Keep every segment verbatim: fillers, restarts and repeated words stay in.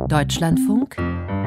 Deutschlandfunk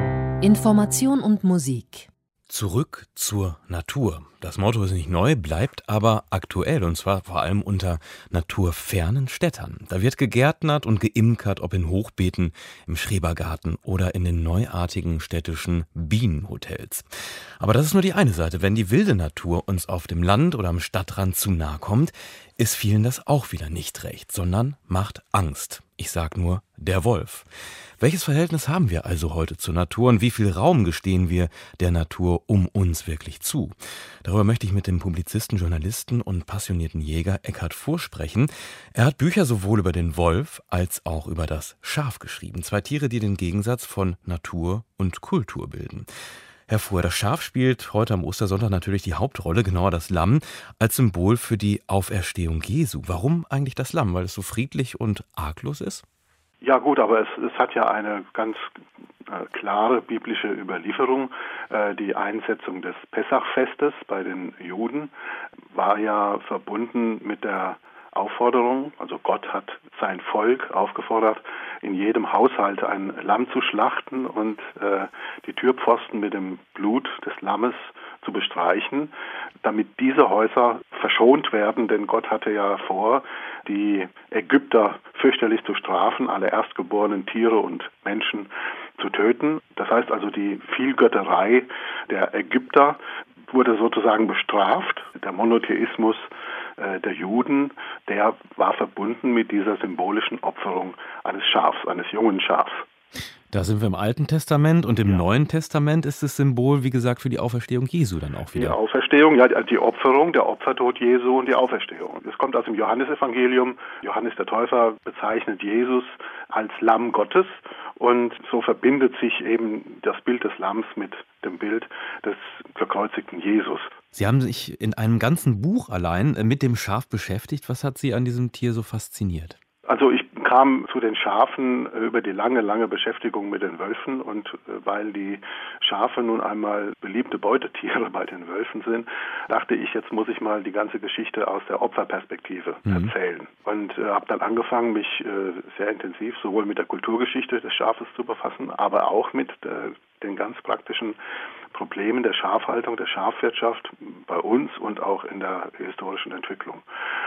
Information und Musik. Zurück zur Natur. Das Motto ist nicht neu, bleibt aber aktuell, und zwar vor allem unter naturfernen Städtern. Da wird gegärtnert und geimkert, ob in Hochbeeten, im Schrebergarten oder in den neuartigen städtischen Bienenhotels. Aber das ist nur die eine Seite. Wenn die wilde Natur uns auf dem Land oder am Stadtrand zu nahe kommt, ist vielen das auch wieder nicht recht, sondern macht Angst. Ich sag nur, der Wolf. Welches Verhältnis haben wir also heute zur Natur und wie viel Raum gestehen wir der Natur um uns wirklich zu? Darüber möchte ich mit dem Publizisten, Journalisten und passionierten Jäger Eckhard Fuhr sprechen. Er hat Bücher sowohl über den Wolf als auch über das Schaf geschrieben. Zwei Tiere, die den Gegensatz von Natur und Kultur bilden. Herr Fuhr, das Schaf spielt heute am Ostersonntag natürlich die Hauptrolle, genauer das Lamm, als Symbol für die Auferstehung Jesu. Warum eigentlich das Lamm? Weil es so friedlich und arglos ist? Ja gut, aber es, es hat ja eine ganz äh, klare biblische Überlieferung. Äh, die Einsetzung des Pessachfestes bei den Juden war ja verbunden mit der Aufforderung, also Gott hat sein Volk aufgefordert, in jedem Haushalt ein Lamm zu schlachten und äh, die Türpfosten mit dem Blut des Lammes zu bestreichen, damit diese Häuser verschont werden, denn Gott hatte ja vor, die Ägypter fürchterlich zu strafen, alle erstgeborenen Tiere und Menschen zu töten. Das heißt also, die Vielgötterei der Ägypter wurde sozusagen bestraft. Der Monotheismus äh, der Juden, der war verbunden mit dieser symbolischen Opferung eines Schafs, eines jungen Schafs. Da sind wir im Alten Testament und im ja. Neuen Testament ist das Symbol, wie gesagt, für die Auferstehung Jesu dann auch wieder. Die Auferstehung, ja, die Opferung, der Opfertod Jesu und die Auferstehung. Das kommt aus dem Johannesevangelium. Johannes der Täufer bezeichnet Jesus als Lamm Gottes und so verbindet sich eben das Bild des Lamms mit dem Bild des gekreuzigten Jesus. Sie haben sich in einem ganzen Buch allein mit dem Schaf beschäftigt. Was hat Sie an diesem Tier so fasziniert? Also ich kam zu den Schafen über die lange, lange Beschäftigung mit den Wölfen und weil die Schafe nun einmal beliebte Beutetiere bei den Wölfen sind, dachte ich, jetzt muss ich mal die ganze Geschichte aus der Opferperspektive mhm. erzählen. Und äh, habe dann angefangen, mich äh, sehr intensiv sowohl mit der Kulturgeschichte des Schafes zu befassen, aber auch mit äh, den ganz praktischen Problemen der Schafhaltung, der Schafwirtschaft bei uns und auch in der historischen Entwicklung.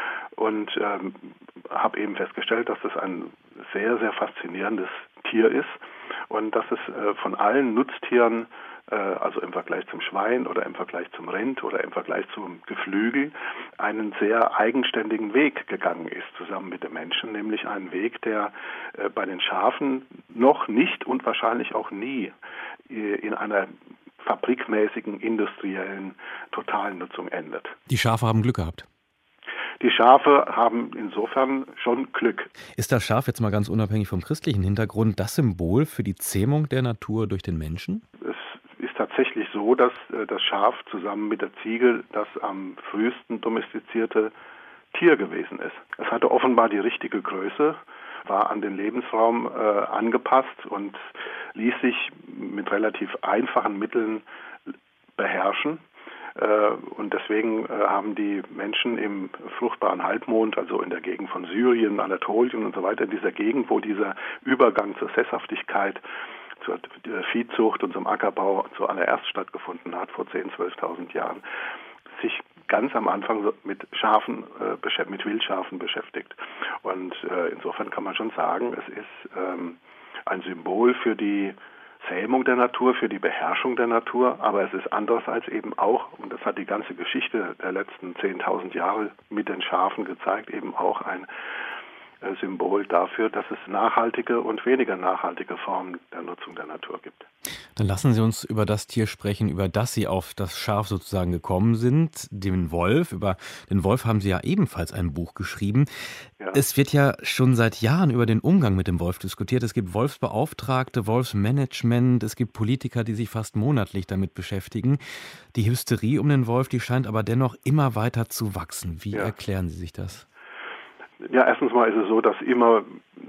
Und ähm, habe eben festgestellt, dass das ein sehr, sehr faszinierendes Tier ist und dass es äh, von allen Nutztieren, äh, also im Vergleich zum Schwein oder im Vergleich zum Rind oder im Vergleich zum Geflügel, einen sehr eigenständigen Weg gegangen ist, zusammen mit dem Menschen, nämlich einen Weg, der äh, bei den Schafen noch nicht und wahrscheinlich auch nie äh, in einer fabrikmäßigen, industriellen Totalnutzung endet. Die Schafe haben Glück gehabt. Die Schafe haben insofern schon Glück. Ist das Schaf jetzt mal ganz unabhängig vom christlichen Hintergrund das Symbol für die Zähmung der Natur durch den Menschen? Es ist tatsächlich so, dass das Schaf zusammen mit der Ziege das am frühesten domestizierte Tier gewesen ist. Es hatte offenbar die richtige Größe, war an den Lebensraum äh, angepasst und ließ sich mit relativ einfachen Mitteln beherrschen. Und deswegen haben die Menschen im fruchtbaren Halbmond, also in der Gegend von Syrien, Anatolien und so weiter, in dieser Gegend, wo dieser Übergang zur Sesshaftigkeit, zur Viehzucht und zum Ackerbau zuallererst stattgefunden hat, vor zehntausend, zwölftausend Jahren, sich ganz am Anfang mit Schafen, mit Wildschafen beschäftigt. Und insofern kann man schon sagen, es ist ein Symbol für die Zähmung der Natur, für die Beherrschung der Natur, aber es ist andererseits eben auch, und das hat die ganze Geschichte der letzten zehntausend Jahre mit den Schafen gezeigt, eben auch ein Symbol dafür, dass es nachhaltige und weniger nachhaltige Formen der Nutzung der Natur gibt. Dann lassen Sie uns über das Tier sprechen, über das Sie auf das Schaf sozusagen gekommen sind, den Wolf. Über den Wolf haben Sie ja ebenfalls ein Buch geschrieben. Ja. Es wird ja schon seit Jahren über den Umgang mit dem Wolf diskutiert. Es gibt Wolfsbeauftragte, Wolfsmanagement, es gibt Politiker, die sich fast monatlich damit beschäftigen. Die Hysterie um den Wolf, die scheint aber dennoch immer weiter zu wachsen. Wie ja. erklären Sie sich das? Ja, erstens mal ist es so, dass immer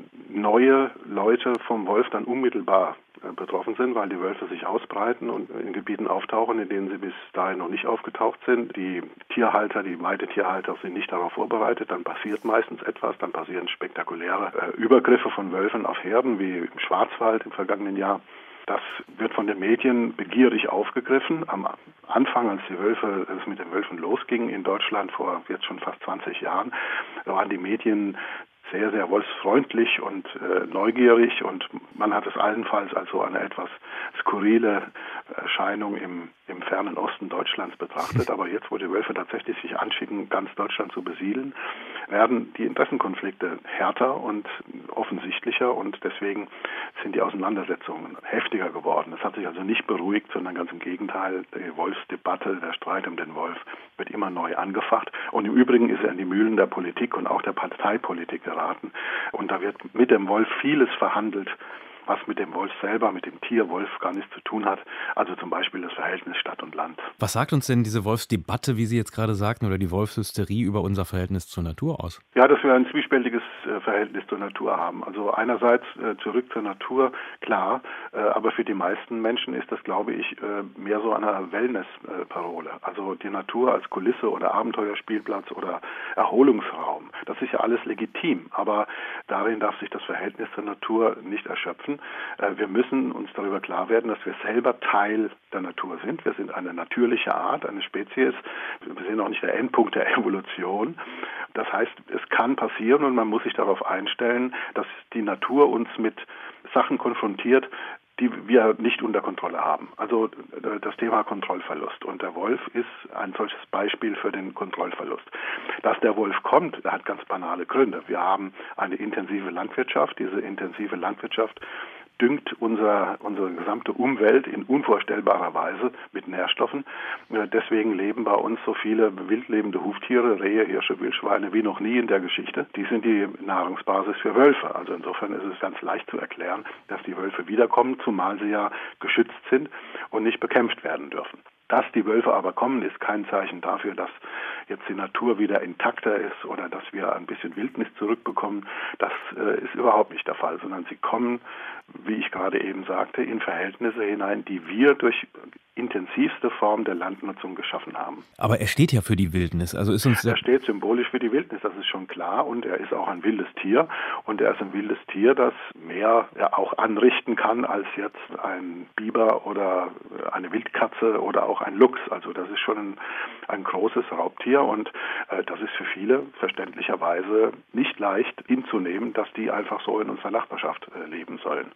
neue Leute vom Wolf dann unmittelbar äh, betroffen sind, weil die Wölfe sich ausbreiten und in Gebieten auftauchen, in denen sie bis dahin noch nicht aufgetaucht sind. Die Tierhalter, die Weidetierhalter sind nicht darauf vorbereitet, dann passiert meistens etwas, dann passieren spektakuläre äh, Übergriffe von Wölfen auf Herden, wie im Schwarzwald im vergangenen Jahr. Das wird von den Medien begierig aufgegriffen. Am Anfang, als die Wölfe, als es mit den Wölfen losging in Deutschland vor jetzt schon fast zwanzig Jahren, waren die Medien sehr, sehr wolfsfreundlich und äh, neugierig und man hat es allenfalls als so eine etwas skurrile Erscheinung im, im fernen Osten Deutschlands betrachtet. Aber jetzt, wo die Wölfe tatsächlich sich anschicken, ganz Deutschland zu besiedeln, werden die Interessenkonflikte härter und offensichtlicher und deswegen sind die Auseinandersetzungen heftiger geworden. Es hat sich also nicht beruhigt, sondern ganz im Gegenteil, die Wolfsdebatte, der Streit um den Wolf wird immer neu angefacht. Und im Übrigen ist er in die Mühlen der Politik und auch der Parteipolitik geraten. Und da wird mit dem Wolf vieles verhandelt, was mit dem Wolf selber, mit dem Tier Wolf gar nichts zu tun hat. Also zum Beispiel das Verhältnis Stadt und Land. Was sagt uns denn diese Wolfsdebatte, wie Sie jetzt gerade sagten, oder die Wolfshysterie über unser Verhältnis zur Natur aus? Ja, dass wir ein zwiespältiges äh, Verhältnis zur Natur haben. Also einerseits äh, zurück zur Natur, klar, äh, aber für die meisten Menschen ist das, glaube ich, äh, mehr so eine Wellness-Parole. Also die Natur als Kulisse oder Abenteuerspielplatz oder Erholungsraum, das ist ja alles legitim, aber darin darf sich das Verhältnis zur Natur nicht erschöpfen. Wir müssen uns darüber klar werden, dass wir selber Teil der Natur sind. Wir sind eine natürliche Art, eine Spezies. Wir sind auch nicht der Endpunkt der Evolution. Das heißt, es kann passieren und man muss sich darauf einstellen, dass die Natur uns mit Sachen konfrontiert, die wir nicht unter Kontrolle haben. Also das Thema Kontrollverlust. Und der Wolf ist ein solches Beispiel für den Kontrollverlust. Dass der Wolf kommt, hat ganz banale Gründe. Wir haben eine intensive Landwirtschaft. Diese intensive Landwirtschaft düngt unser, unsere gesamte Umwelt in unvorstellbarer Weise mit Nährstoffen. Deswegen leben bei uns so viele wildlebende Huftiere, Rehe, Hirsche, Wildschweine wie noch nie in der Geschichte. Die sind die Nahrungsbasis für Wölfe. Also insofern ist es ganz leicht zu erklären, dass die Wölfe wiederkommen, zumal sie ja geschützt sind und nicht bekämpft werden dürfen. Dass die Wölfe aber kommen, ist kein Zeichen dafür, dass jetzt die Natur wieder intakter ist oder dass wir ein bisschen Wildnis zurückbekommen. Das äh, ist überhaupt nicht der Fall, sondern sie kommen, wie ich gerade eben sagte, in Verhältnisse hinein, die wir durch intensivste Form der Landnutzung geschaffen haben. Aber er steht ja für die Wildnis. Also ist uns er steht symbolisch für die Wildnis, das ist schon klar. Und er ist auch ein wildes Tier. Und er ist ein wildes Tier, das mehr ja, auch anrichten kann als jetzt ein Biber oder eine Wildkatze oder auch ein Luchs. Also das ist schon ein, ein großes Raubtier. Und äh, das ist für viele verständlicherweise nicht leicht hinzunehmen, dass die einfach so in unserer Nachbarschaft äh, leben sollen.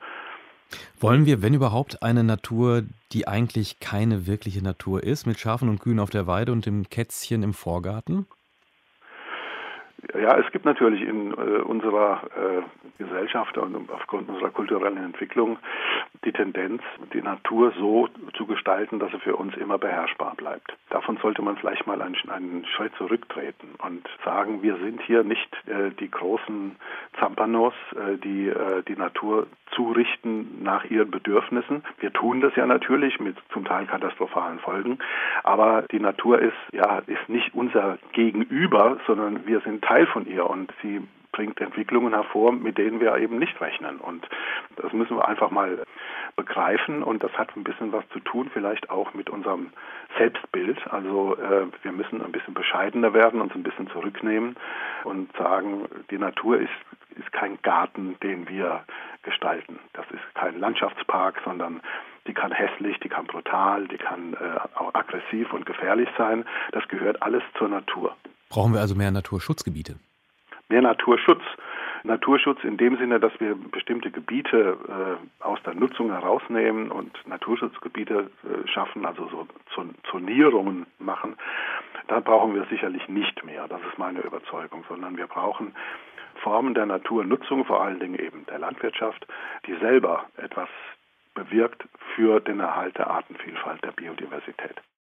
Wollen wir, wenn überhaupt, eine Natur, die eigentlich keine wirkliche Natur ist, mit Schafen und Kühen auf der Weide und dem Kätzchen im Vorgarten? Ja, es gibt natürlich in äh, unserer äh, Gesellschaft und aufgrund unserer kulturellen Entwicklung die Tendenz, die Natur so zu gestalten, dass sie für uns immer beherrschbar bleibt. Davon sollte man vielleicht mal einen, einen Schritt zurücktreten und sagen, wir sind hier nicht äh, die großen Zampanos, äh, die äh, die Natur zurichten nach ihren Bedürfnissen. Wir tun das ja natürlich mit zum Teil katastrophalen Folgen, aber die Natur ist ja ist nicht unser Gegenüber, sondern wir sind Teil von ihr und sie bringt Entwicklungen hervor, mit denen wir eben nicht rechnen. Und das müssen wir einfach mal begreifen und das hat ein bisschen was zu tun, vielleicht auch mit unserem Selbstbild. Also äh, wir müssen ein bisschen bescheidener werden, uns ein bisschen zurücknehmen und sagen, die Natur ist, ist kein Garten, den wir gestalten. Das ist kein Landschaftspark, sondern die kann hässlich, die kann brutal, die kann äh, auch aggressiv und gefährlich sein. Das gehört alles zur Natur. Brauchen wir also mehr Naturschutzgebiete? Mehr Naturschutz. Naturschutz in dem Sinne, dass wir bestimmte Gebiete äh, aus der Nutzung herausnehmen und Naturschutzgebiete äh, schaffen, also so Zonierungen machen, da brauchen wir sicherlich nicht mehr. Das ist meine Überzeugung, sondern wir brauchen Formen der Naturnutzung, vor allen Dingen eben der Landwirtschaft, die selber etwas bewirkt für den Erhalt der Artenvielfalt, der Biodiversität.